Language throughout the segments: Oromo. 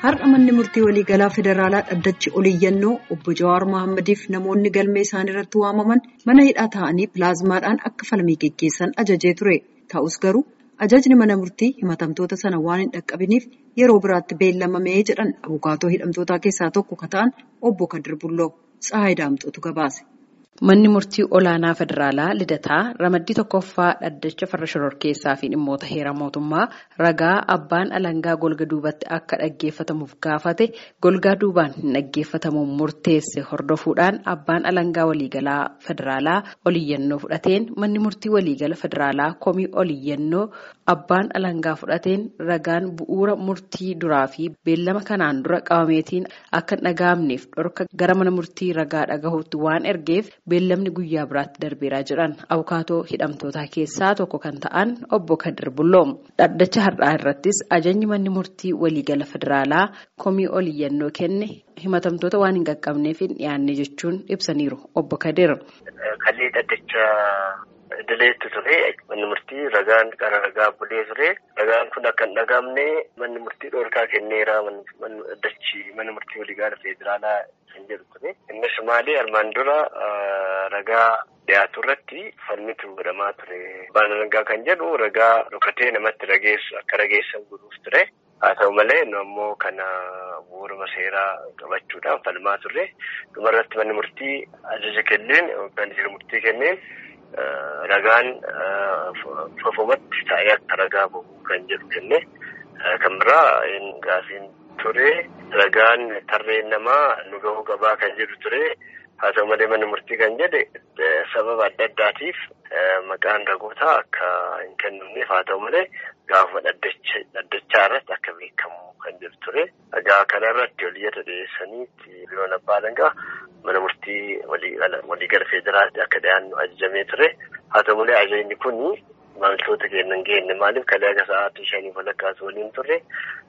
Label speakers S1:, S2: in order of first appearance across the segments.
S1: Har'a manni murtii waliigalaa federaalaa dhaddachi oliiyyannoo obbo Jawaar Mohammadiif namoonni galmee isaanii irratti waamaman mana hidhaa taa'anii pilaazmaadhaan akka falmii geggeessan ajajee ture. Ta'us garuu ajajni mana murtii himatamtoota sana waan hin dhaqqabiniif yeroo biraatti beellamamee jedhan abukaatoo hidhamtootaa keessaa tokko kan ta'an obbo Kadir Bulloo Tsahaay Daamxootu gabaase. Manni murtii olaanaa federaalaa Lidataa ramaddii tokkoffaa dhaddacha farra shororkeessaa fi dhimmoota heera mootummaa ragaa abbaan alangaa golga duubatti akka dhaggeeffatamuuf gaafate golgaa duubaan hin dhaggeeffatamuun murteesse hordofuudhaan abbaan alangaa waliigalaa federaalaa oliiyyannoo fudhateen manni murtii waliigala federaalaa komii oliiyyannoo abbaan alangaa fudhateen ragaan bu'uura murtii duraa fi beellama kanaan dura qabameetiin akka dhagaamneef dhorka gara mana murtii ragaa dhagahuutti waan ergeef. Beellamni guyyaa biraatti darbeeraa jiran abukaatoo hidhamtootaa keessaa tokko kan ta'an obbo Kadir Bulloo dhaddacha har'aa irrattis ajajni manni murtii waliigala federaalaa komii oliiyyannoo kenne himatamtoota waan hin qaqqabneef hin dhiyaanne jechuun ibsaniiru obbo Kadir.
S2: Kallee dhaddacha idileetti ture manni murtii ragaan qara ragaa bulee ture ragaan kun akka hin dhagaamne manni murtii dhorkaa kenneera mana murtii waliigala federaalaa. Innis maali armaan dura ragaa dhiyaatu irratti falmitu godhamaa ture. Abbaan alangaa kan jedhu ragaa dhokatee namatti rageessu akka rageessan godhuuf ture. Haa ta'u malee ammoo kana bu'uuruma seeraa qabachuudhaan falmaa turre. Dhumarratti manni murtii ajaja kenneen yookaan seera murtii kenneen ragaan fofomatti taa'ee akka ragaa bahu kan jedhu kenne. Kan biraa gaafiin ture ragaan tarreen namaa nu gahuu qabaa kan jedhu ture. Haa ta'u malee manni murtii kan jedhe sababa adda addaatiif maqaan ragootaa akka hin kennamneef haa ta'u malee gaafa dhaddachaa irratti akka beekamu kan jedhu ture. Egaa kana irratti oliyyata dhiyeessaniitti biroon abbaa alangaa mana murtii waliigala federaalaatti akka dhiyaannu ajajamee ture. Haa ta'u malee ajajni kun maamiltoota keenya hin geenne maaliif kalee akka sa'aatii 5:00 waliin turre.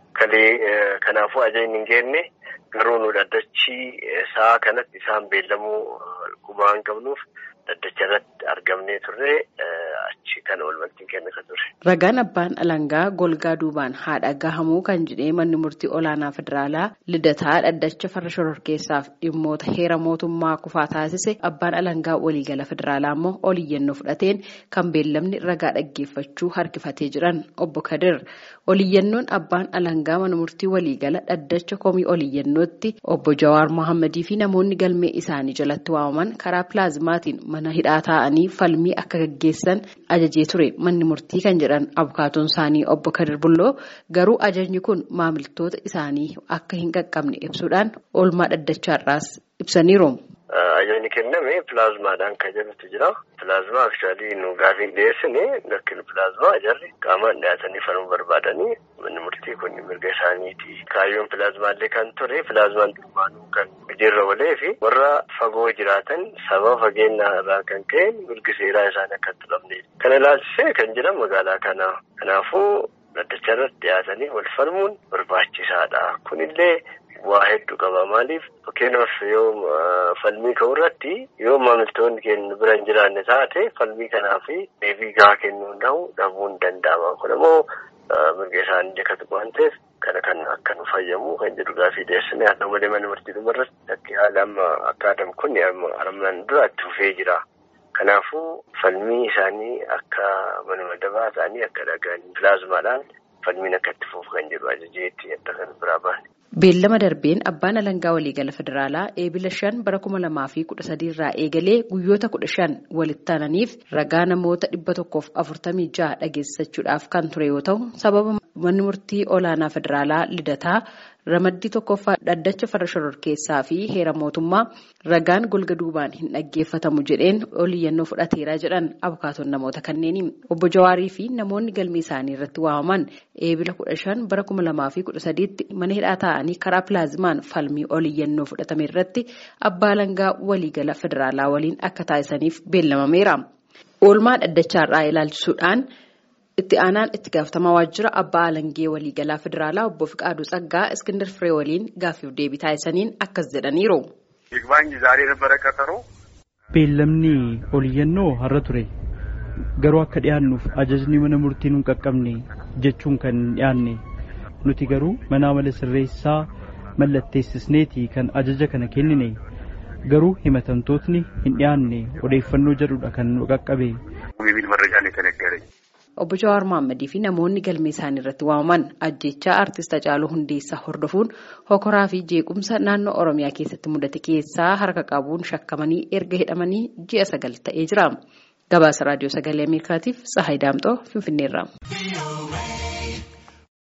S2: Kanaafuu ajajni hin geenne garuu nu dhaddachi sa'a kanatti isaan beellamuu quba hin qabnuuf dhaddacha irratti argamnee turre achi kan walumatti hin kenne kan ture.
S1: Ragaan abbaan alangaa golgaa duubaan haadha gahamuu kan jedhee manni murtii olaanaa federaalaa Lidataa dhaddacha farra shororkeessaaf dhimmoota heera mootummaa kufaa taasise abbaan alangaa waliigala federaalaa immoo oliiyyannoo fudhateen kan beellamni ragaa dhaggeeffachuu harkifatee jiran obbo Kadir. Oliiyyannoon abbaan alangaa mana murtii waliigala dhaddacha komii oliiyyannootti obbo Jawaar Mohammadii fi namoonni galmee isaanii jalatti waamaman karaa pilaazmaatiin mana hidhaa taa'anii falmii akka gaggeessan ajajee ture manni murtii kan jedhan abukaatoon isaanii obbo Kadir Bulloo garuu ajajni kun maamiltoota isaanii akka hin qaqqabne ibsuudhaan oolmaa dhaddachaarraas ibsaniiru.
S2: Ajajni kenname pilaazmaadhaan kan jedhutu jira. Pilaazmaa akshaalii nu gaafiin dhiyeessine lakkinu pilaazmaa jarri qaamaan dhiyaatanii falmuu barbaadanii manni murtii kun mirga isaaniiti. Kaayyoon pilaazmaallee kan ture pilaazmaan durbaanuu kan hojiirra oolee fi warra fagoo jiraatan sababa fageenya irraa kan ka'e mirgi seeraa isaanii akka hin tuqamne. Kana ilaalchisee kan jedhan magaalaa kana. Kanaafuu dhaddacha irratti dhiyaatanii wal falmuun barbaachisaadha. Kunillee waa hedduu qaba maaliif fakkeenyaaf yoo falmii ka'u irratti yoo maamiltoonni keenya bira hin jiraanne taate falmii kanaaf deebii gahaa kennuu dhabuun danda'ama. Kun immoo mirga isaanii akkatu waan ta'eef kana kan akka nu fayyamu kan jedhu gaafii dhiyeessine haa ta'u malee mana murtii dhumarratti akka haala amma akkaatam kun armaan duraatti fufee jira. Kanaafuu falmii isaanii akka manuma dabaa ta'anii akka dhagaan pilaazmaadhaan falmiin akka itti fufu kan jedhu ajajeetti adda kan biraa baane.
S1: Beellama darbeen abbaan alangaa waliigala federaalaa eebila 5 bara 2013 irraa eegalee guyyoota 15 walitti aananiif ragaa namoota 146 dhageessachuudhaaf kan ture yoo ta'u sababa manni murtii olaanaa federaalaa Lidataa ramaddii tokkoffaa dhaddacha farra shororkeessaa fi heera mootummaa ragaan golga duubaan hin dhaggeeffatamu jedheen oliiyyannoo fudhateeraa jedhan abukaatoon namoota kanneeni. Obbo Jawaarii fi namoonni galmee isaanii irratti waamaman eebila 15 bara 2013tti mana hidhaa taa'anii karaa pilaazmaan falmii oliiyyannoo fudhatame irratti abbaa alangaa waliigala federaalaa waliin akka taasisaniif beellamameera. Oolmaa dhaddachaarraa ilaalchisuudhaan itti aanaan itti gaafatamaa waajjira abbaa alangee waliigalaa federaalaa obbo Fiqaaduu Tsaggaa Iskindar Firee waliin gaaffiif deebii taasisaniin akkas jedhaniiru.
S3: Beellamni oliiyyannoo har'a ture garuu akka dhiyaannuuf ajajni mana murtii nuun qaqqabne jechuun kan dhiyaanne nuti garuu mana amala sirreessaa mallatteessisneeti kan ajaja kana kennine. Garuu himatamtootni hin dhiyaanne odeeffannoo jedhudha kan nu qaqqabe.
S1: Obbo Jawaar Mohammadii fi namoonni galmee isaanii irratti waamaman ajjechaa Artist Hacaaluu Hundeessaa hordofuun hokoraa fi jeequmsa naannoo Oromiyaa keessatti mudate keessaa harka qabuun shakkamanii erga hidhamanii ji'a 9 ta'ee jira. Gabaasa Raadiyoo Sagalee Ameerikaatiif Tsahaay Daamxoo Finfinneerraa.